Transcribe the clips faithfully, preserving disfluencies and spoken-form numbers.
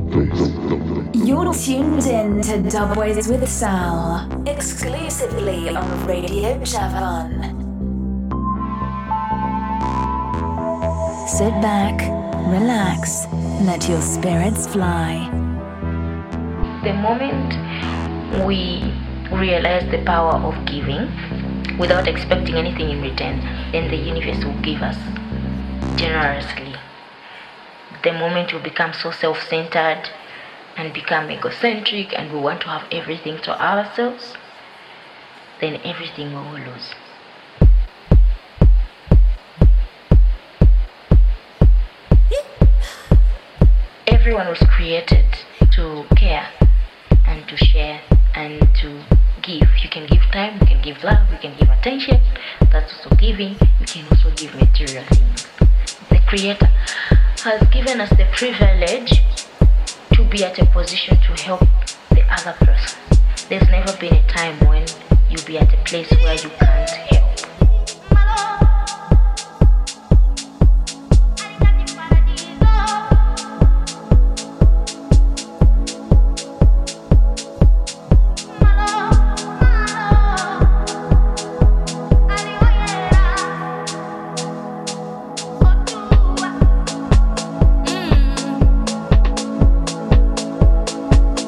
You're tuned in to Dubways with Sal, exclusively on Radio Javan. Sit back, relax, let your spirits fly. The moment we realize the power of giving without expecting anything in return, then the universe will give us generously. The moment we become so self-centered and become egocentric and we want to have everything to ourselves, then everything we will lose. Everyone was created to care and to share and to give. You can give time, you can give love, you can give attention. That's also giving. You can also give material things. The Creator has given us the privilege to be at a position to help the other person. There's never been a time when you'll be at a place where you can't help.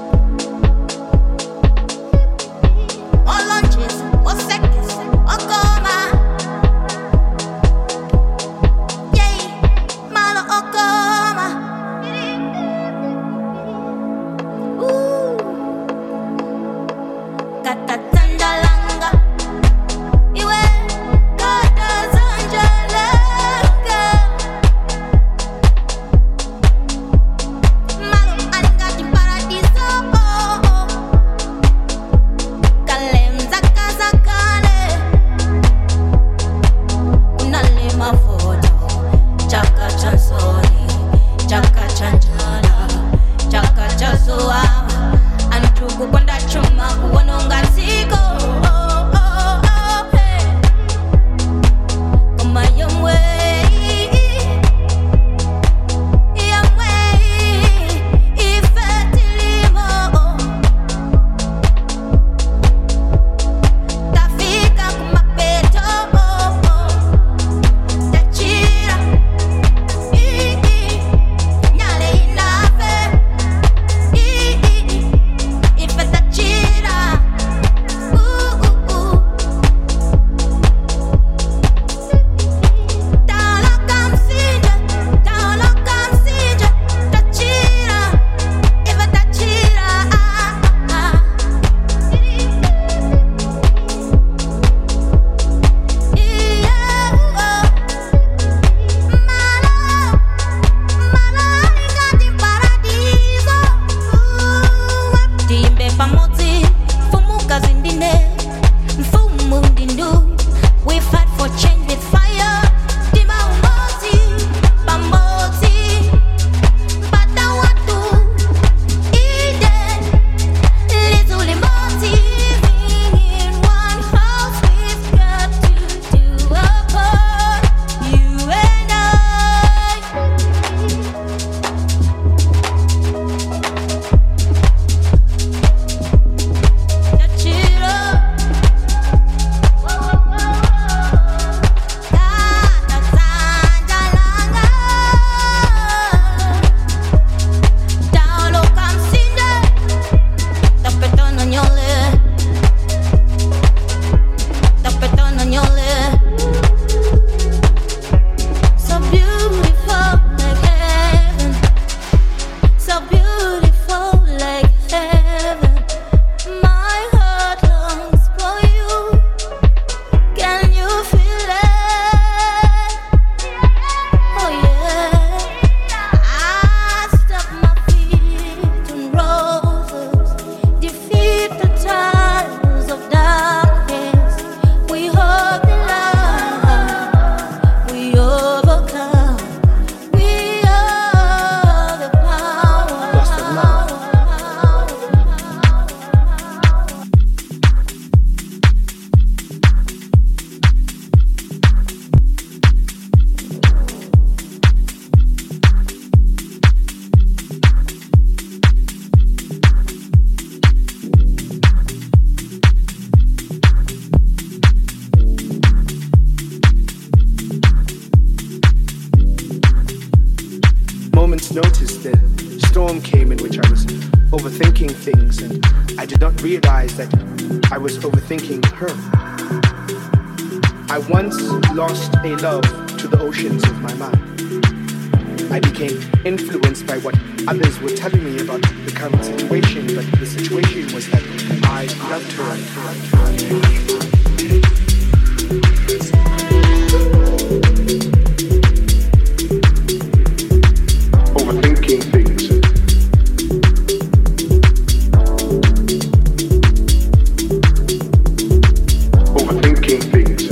All lunches, one seconds, one call. noticed the storm came in which I was overthinking things, and I did not realize that I was overthinking her. I once lost a love to the oceans of my mind. I became influenced by what others were telling me about the current situation, but the situation was that I loved her. Overthinking things. Overthinking things.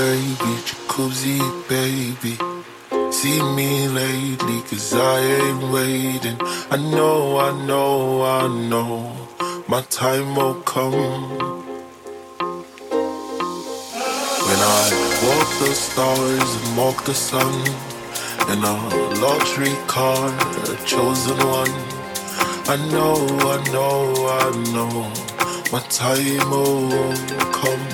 baby, jacuzzi, baby. See me lately, cause I ain't waiting. I know, I know, I know, my time will come. When I walk the stars and walk the sun, in a luxury car, a chosen one. I know, I know, I know, my time will come.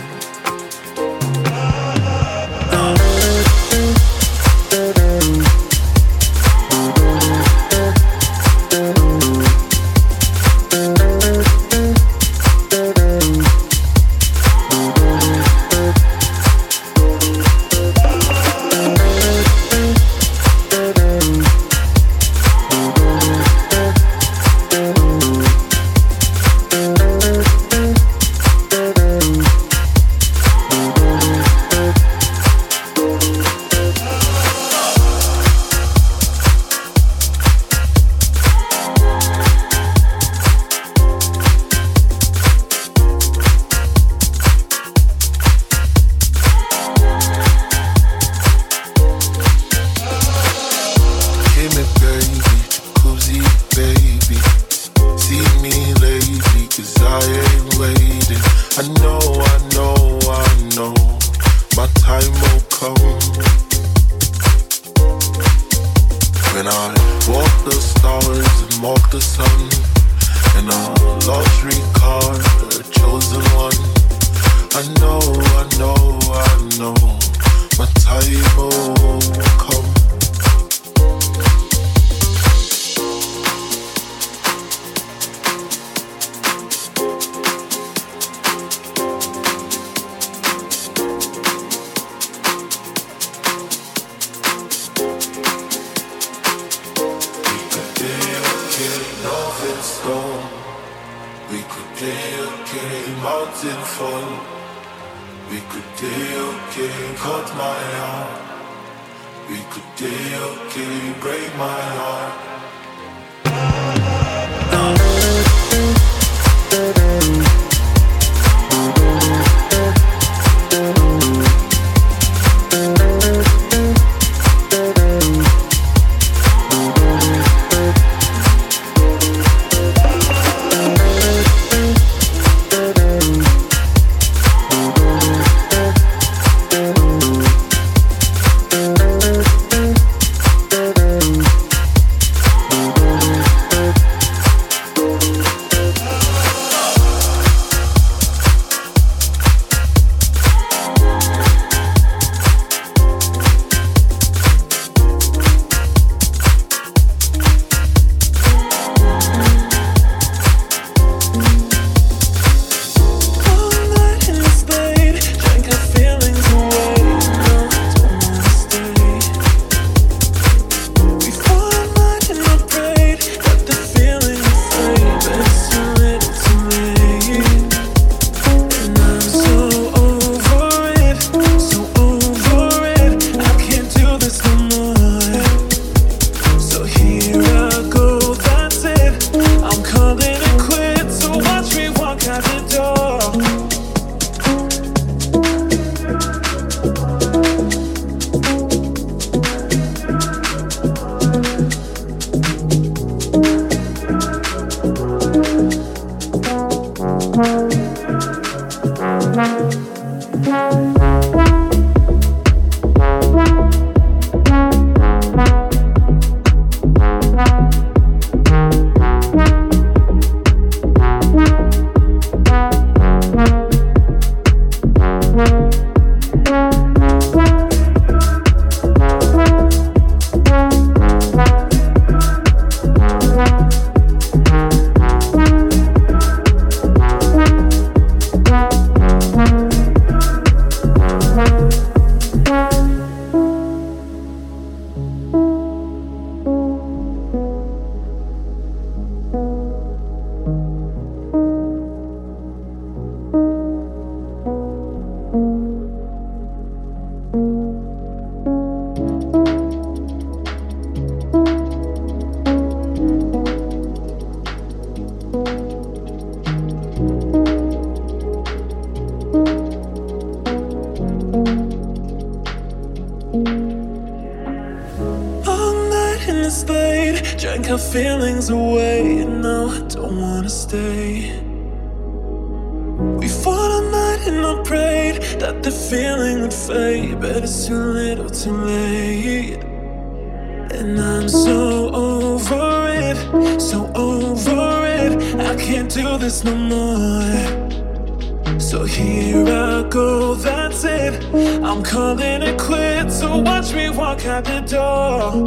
Drank her feelings away, and now I don't wanna stay. We fought all night and I prayed that the feeling would fade, but it's too little too late. And I'm so over it, so over it, I can't do this no more. So here I go, that's it, I'm calling it quits. So watch me walk out the door.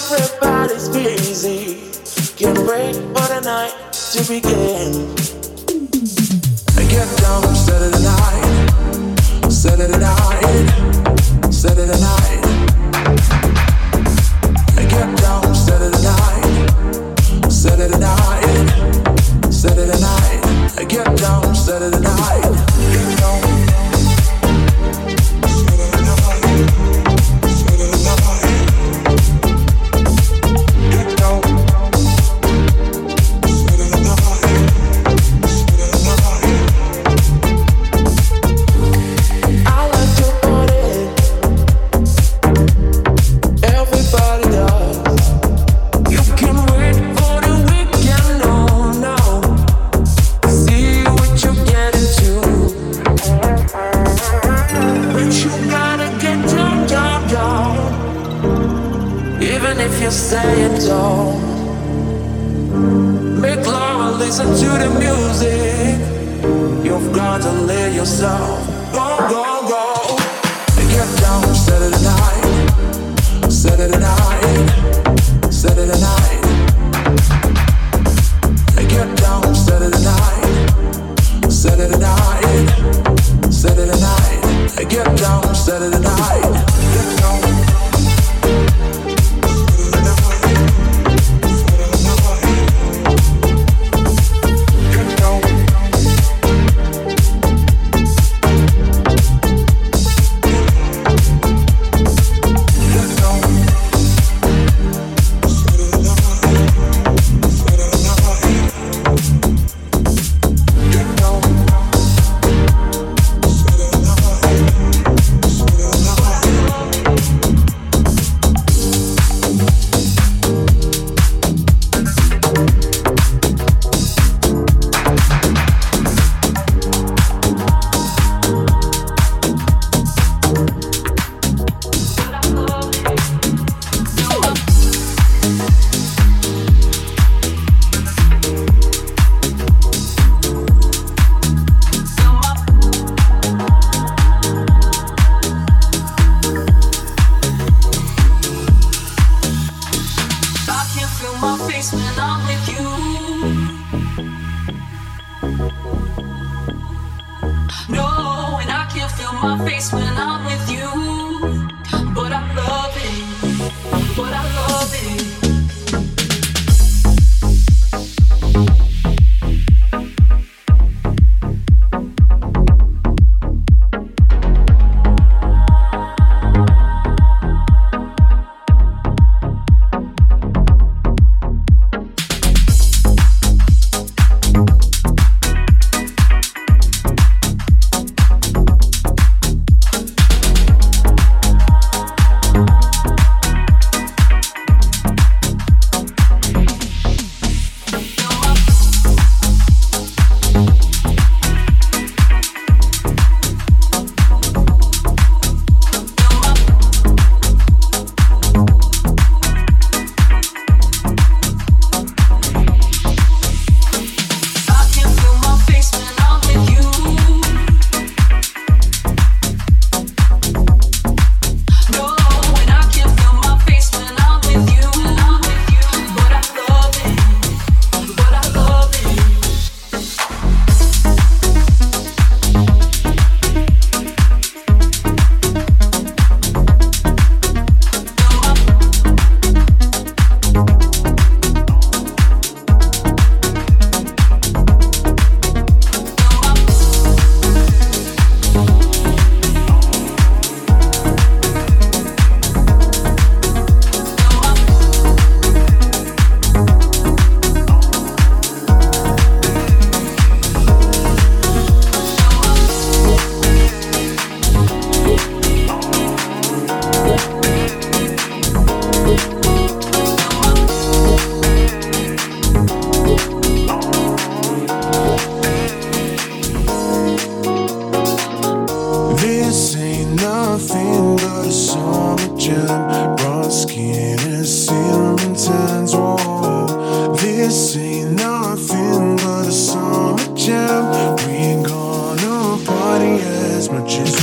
Everybody's busy, can't wait for the night to begin. Get down, Saturday night, Saturday night, Saturday night. Get down, Saturday night, Saturday night, Saturday night. Get down, Saturday night. Get down. Say it all. Make love and listen to the music. You've got to let yourself go, go, go. Get down, Saturday night, Saturday night, Saturday night. Get down, Saturday night, Saturday night, Saturday night. Get down, Saturday night. Get down.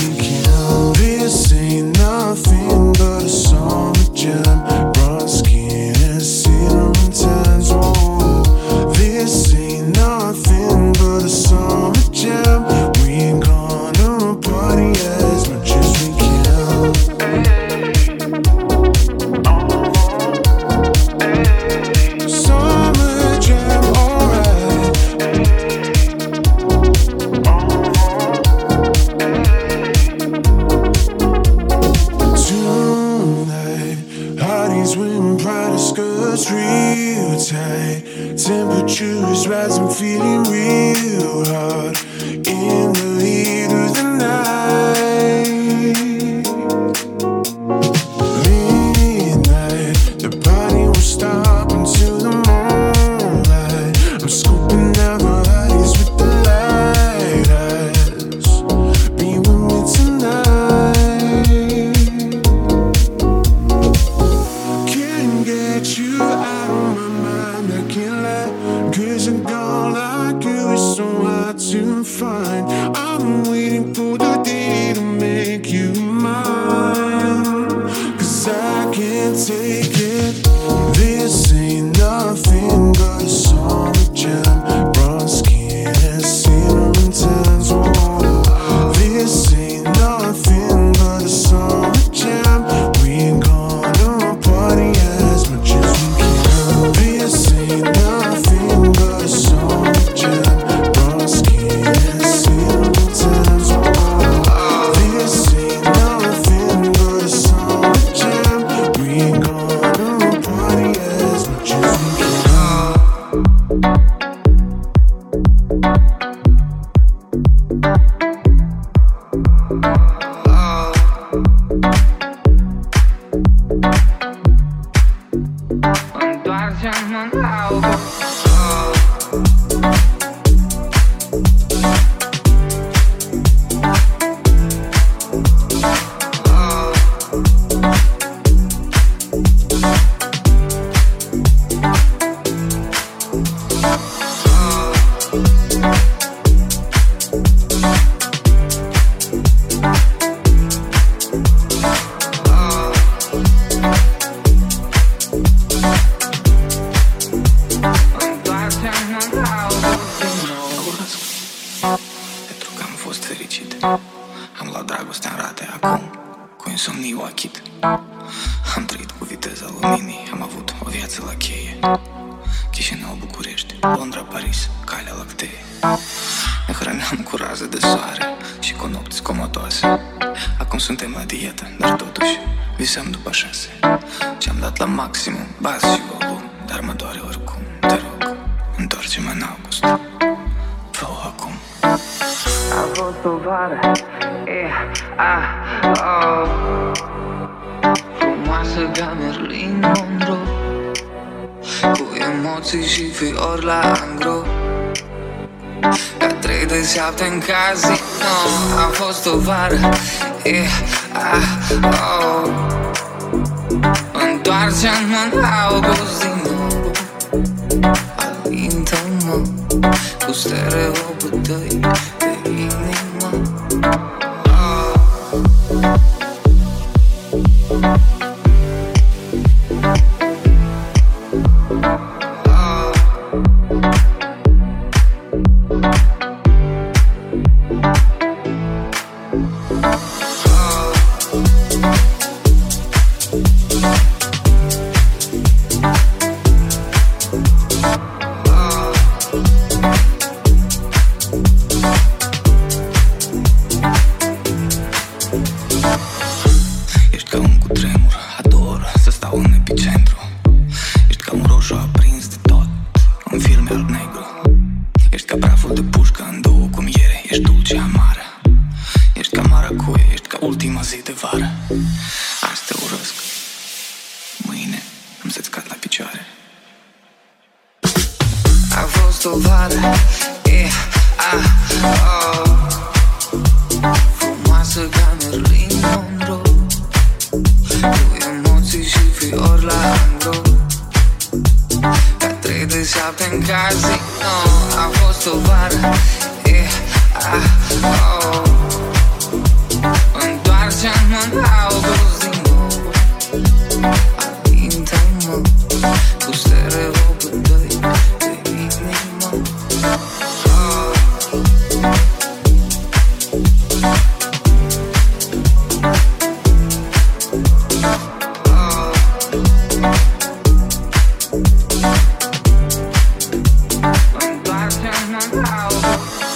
This ain't nothing but a summer jam. Brown skin us real tight. Temperature is rising, feeling real hard in the heat of the night. Midnight, the party won't stop until the moonlight. I'm scooping out the bodies with the light eyes. Be with me tonight. Can't get you out of my mind, I can't lie. Cause a girl like you is so hard to find. I'm waiting for the day to make you mine. Cause I can't take it. This ain't nothing but a summer jam. Bronze skin and cinnamon tans. Oh, this ain't nothing but a summer jam. We're gonna party as much as we can. This ain't nothing but a summer jam. Bronze skin and cinnamon tans. Oh, this ain't nothing but a summer jam. We're gonna party as much as we can. Întoarce-mă în augă. Întoarce-mă în augă din nou. Pentru că am fost fericit. Am luat dragostea în rate acum, cu insomniu achit. Am trăit cu viteza luminii, am avut o viață la cheie. Chișinău, București, Londra, Paris, Calea Lactee. Ne hrăneam cu raze de soare și cu nopți comotoase. Acum suntem la dietă, dar totuși visăm după șase. Ce-am dat la maximum, bas și volum, dar mă doare oricum. Te rog, întoarce-mă în august. Fă-o acum. A fost o vară, e, a, oh. Frumoasă ca Marilyn Monroe, cu emoții și fiori la angro. Ca trei de șapte în casino. A fost o vară, e, a, oh. Întoarce-mă în august din nou. Alintă-mă cu stereopul tăi de inimă. Oh. Ești ca un cutremur, ador să stau în epicentru. Ești ca un roșu aprins de tot, un film alb-negru. Ești ca praful de pușcă în două cu miere. Ești dulce amară, ești ca maracuie. Ești ca ultima zi de vară. Azi te urăsc, mâine am să-ți cad la picioare. A fost o vară, e, a, oh. Frumoasă ca Marilyn Monroe, cu emoții și fiori la angro. Ca trei de șapte în casino. A fost o vară, e, a, oh. Întoarce-mă în august din nou. Alintă-mă cu stereopul tăi de inimă. Oh. Întoarce-mă în august.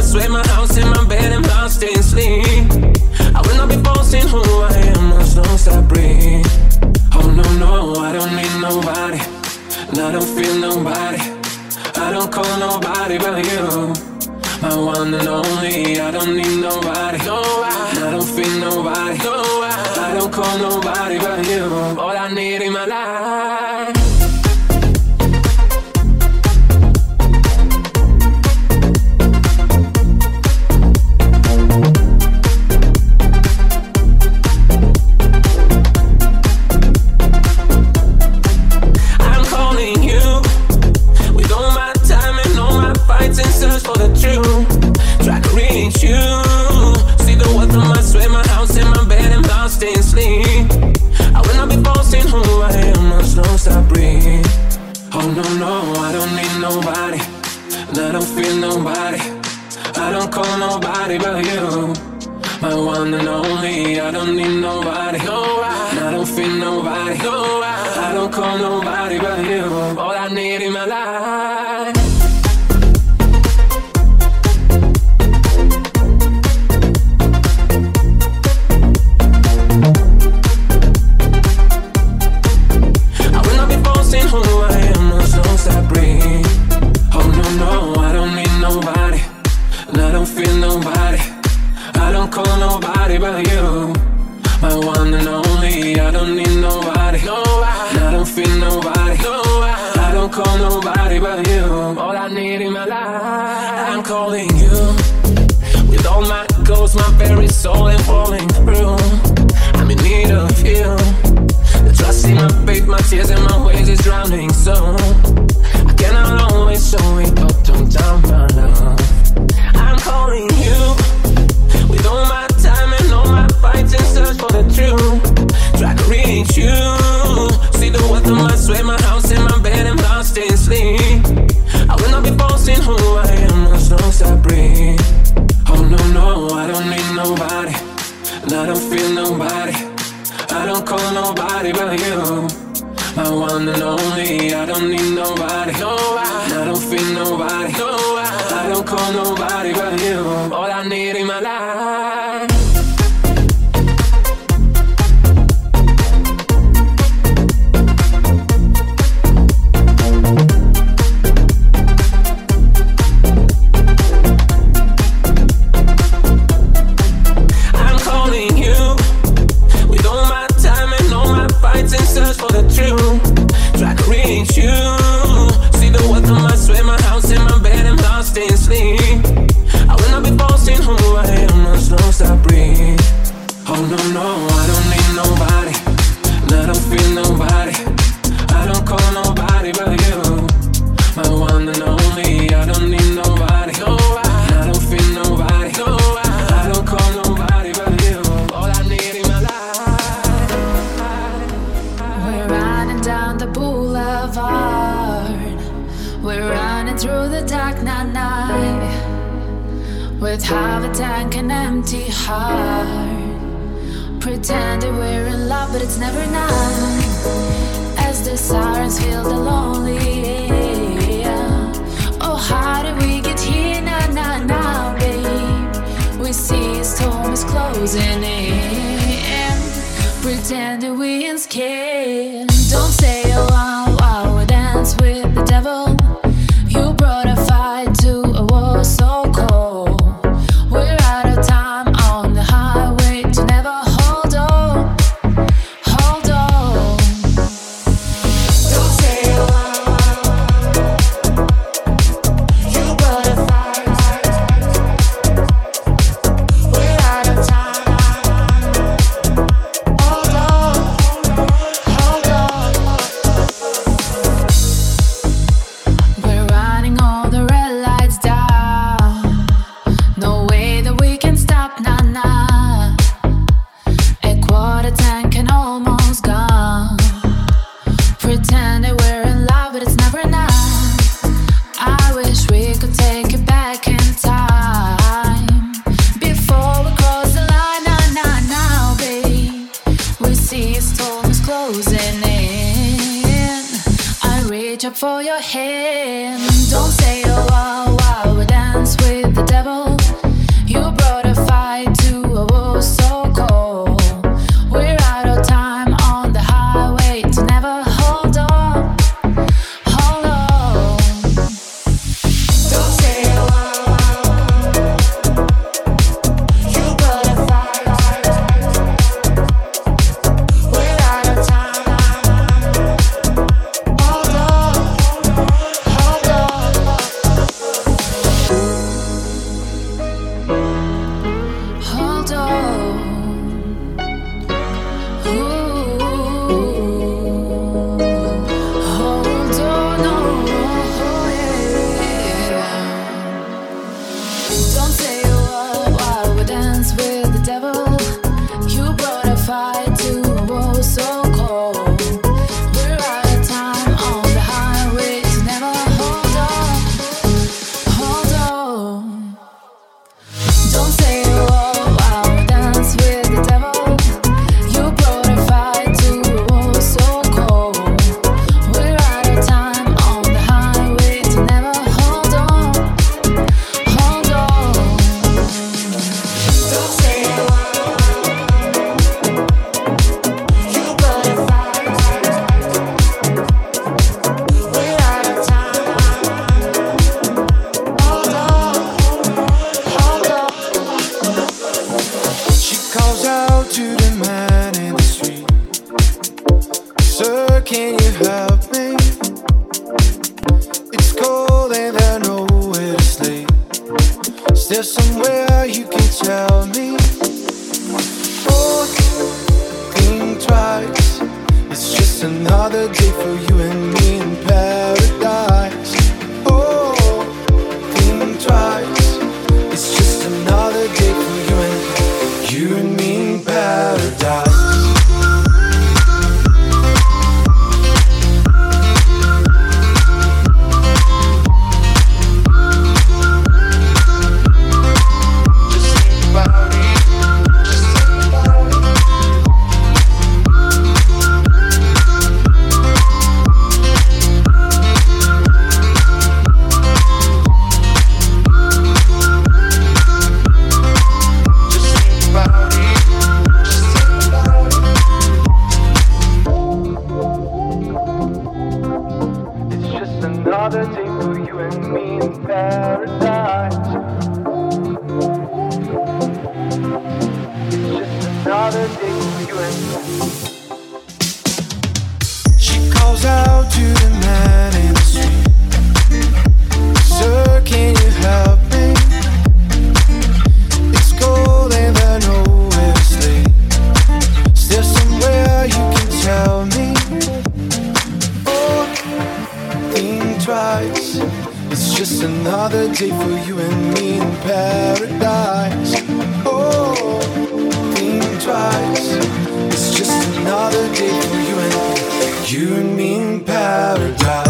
sweat, my house in my bed and lost in sleep. I will not be boasting who I am as long as I breathe. Oh no, no, I don't need nobody, and I don't feel nobody. I don't call nobody but you, my one and only. I don't need nobody, no, I, I don't feel nobody, no, I, I don't call nobody but you. All I need in my life. reach up for your hand. Don't say, oh, wow, wow, we dance with the devil. there somewhere you can tell me? Oh, think twice. It's just another day for you and me in paradise. Oh, think twice. It's just another day for you and you and me in paradise. Another day for you and me in paradise. It's just another day for you and me. She calls out to the man in the street. Sir, can you help me? It's cold and I know it's late. Is there somewhere you can tell me? Think twice. It's just another day for you and me in paradise. Oh, think twice. It's just another day for you and you and me in paradise.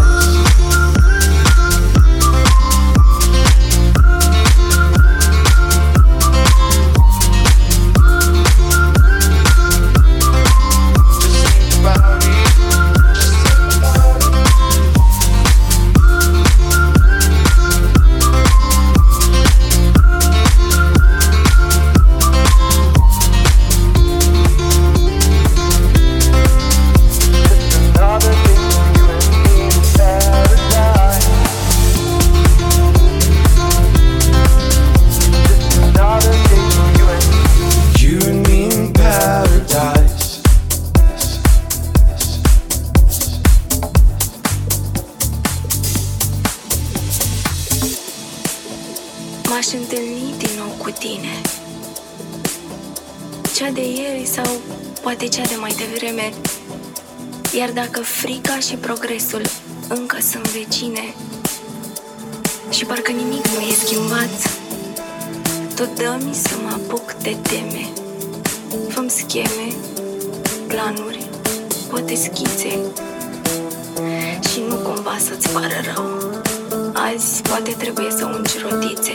M-aș întâlni din nou cu tine. Cea de ieri sau poate cea de mai devreme. Iar dacă frica și progresul încă sunt vecine și parcă nimic nu e schimbat, tu dă-mi să mă apuc de teme. Fă-mi scheme, planuri, poate schițe și nu cumva să-ți pară rău. Azi poate trebuie să ungi rotițe.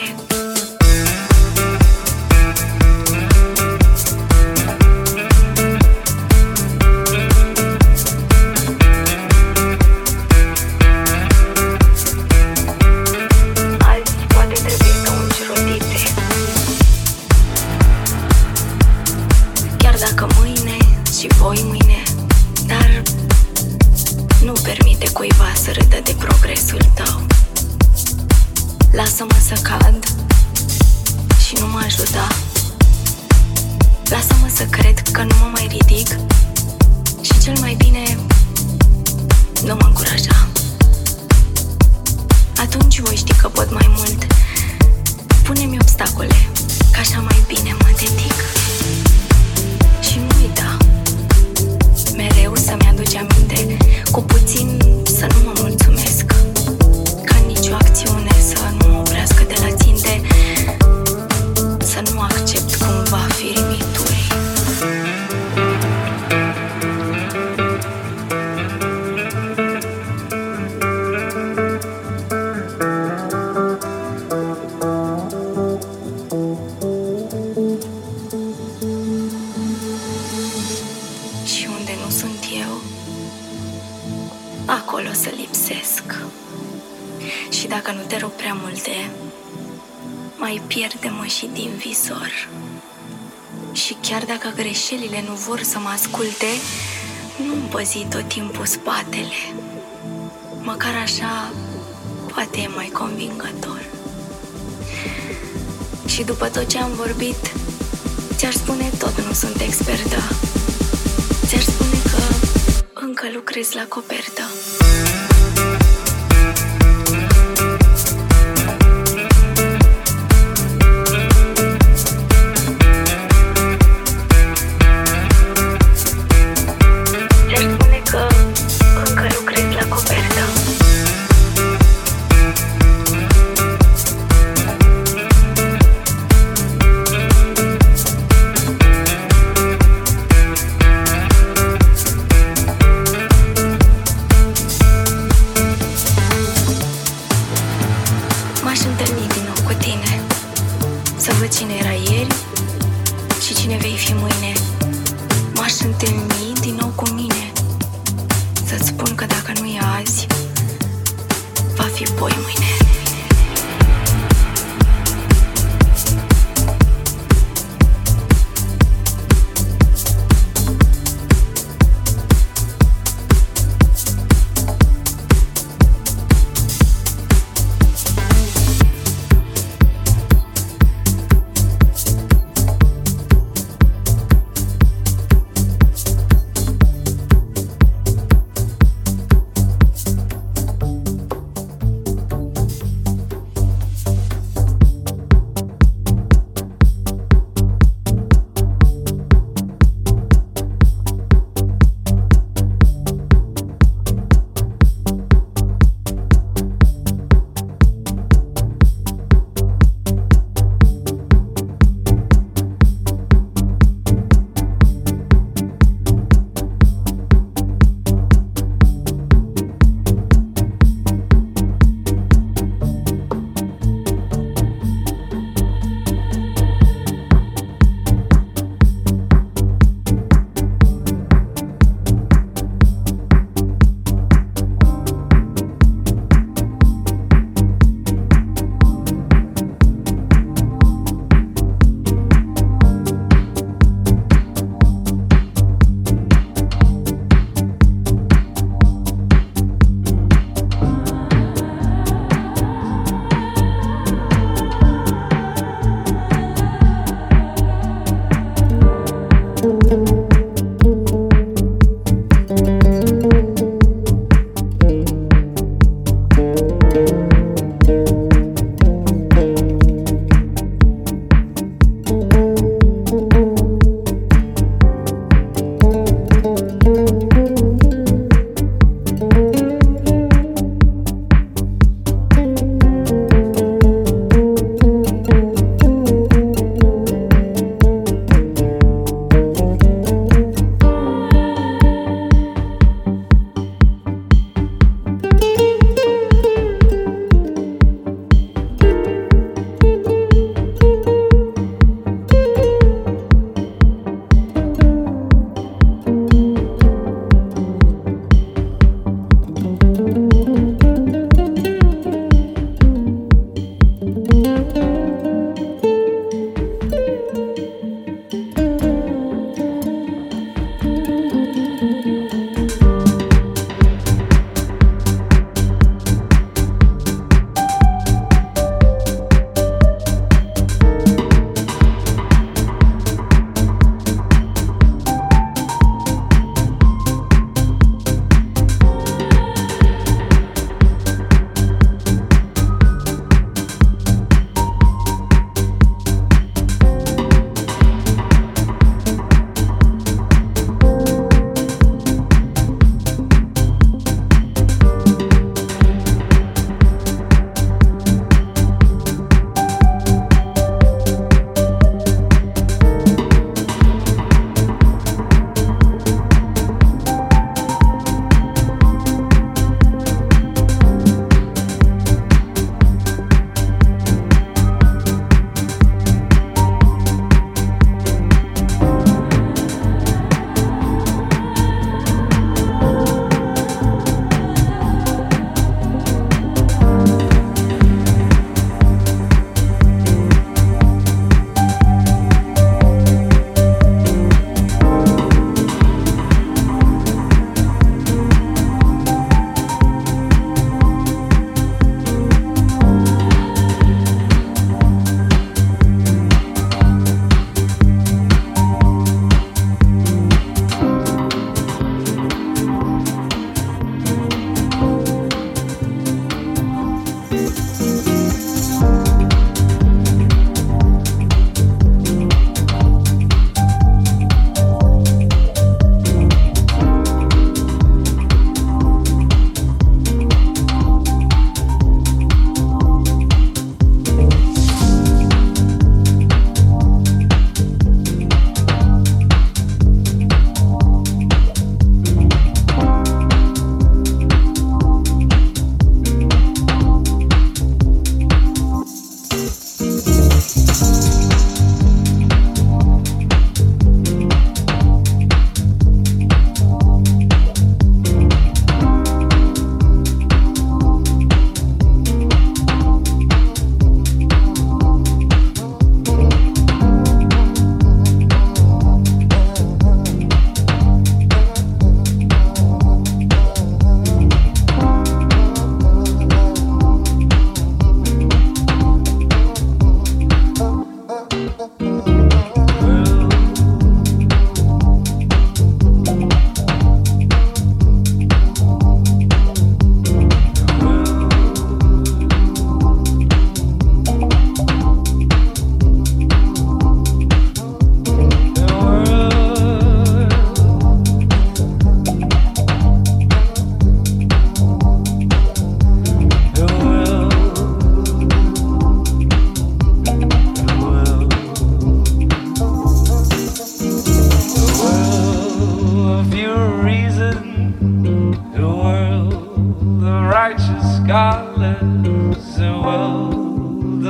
Azi poate trebuie să ungi rotițe. Chiar dacă mâine și voi mâine, dar nu permite cuiva să râdă de progresul tău. Lasă-mă să cad și nu mă ajuta. Lasă-mă să cred că nu mă mai ridic și cel mai bine nu mă încuraja. Atunci voi ști că pot mai mult. Pune-mi obstacole, că așa mai bine mă dedic. Și nu uita mereu să-mi aduci aminte, cu puțin să nu mă mulțumesc, ca nicio acțiune să nu mă oprească de la ținte, să nu accept cumva firimituri. Și unde nu sunt eu, acolo să lipsesc. Și dacă nu te rog prea multe, mai pierde-mă și din visor. Și chiar dacă greșelile nu vor să mă asculte, nu-mi păzi tot timpul spatele. Măcar așa poate e mai convingător. Și după tot ce am vorbit, ți-aș spune tot nu sunt expertă. Ți-aș spune că încă lucrez la copertă. văd cine era ieri și cine vei fi mâine. M-aș întâlni din nou cu mine, să-ți spun că dacă nu e azi, va fi poi mâine.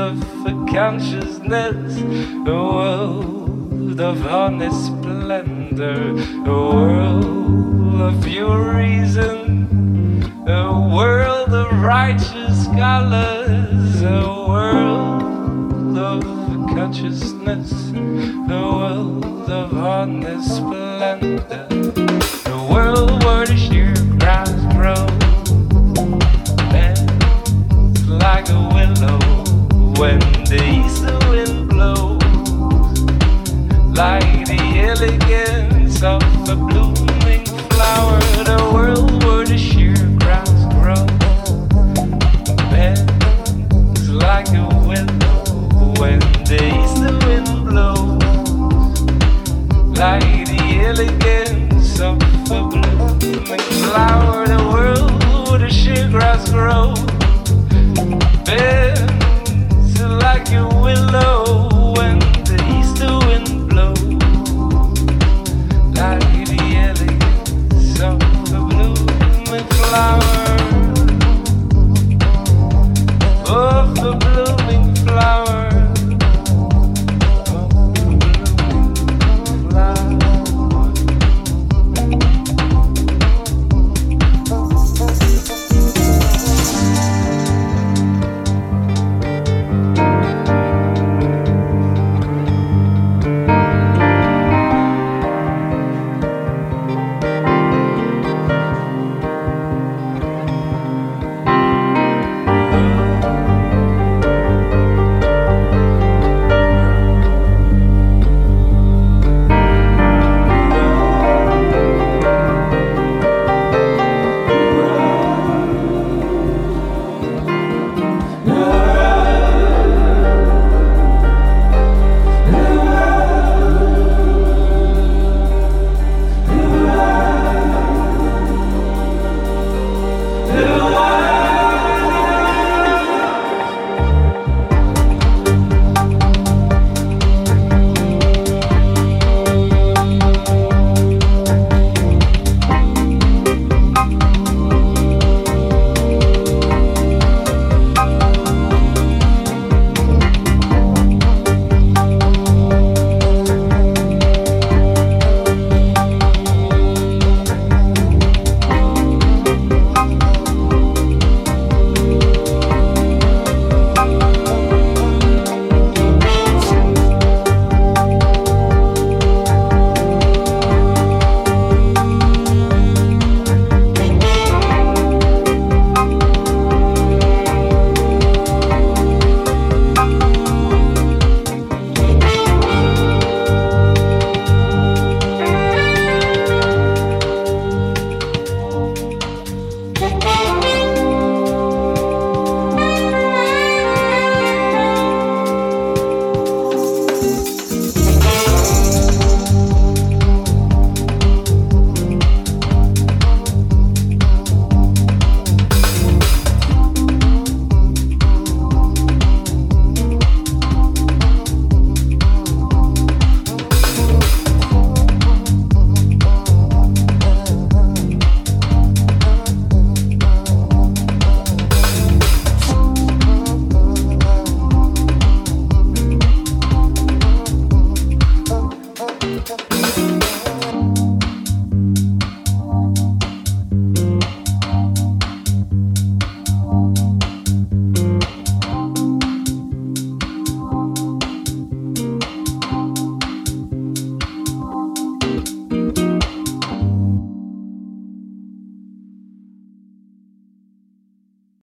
of consciousness, a world of honest splendor, a world of pure reason, a world of righteous colors, a world of consciousness, a world of honest splendor, a world where the sheer grass grows like a willow when the east wind blows, like the elegance of a blooming flower, the world where the sheer grass grows bends like a willow when the east wind blows, like the elegance of a blooming flower, the world where the sheer grass grows bends like a willow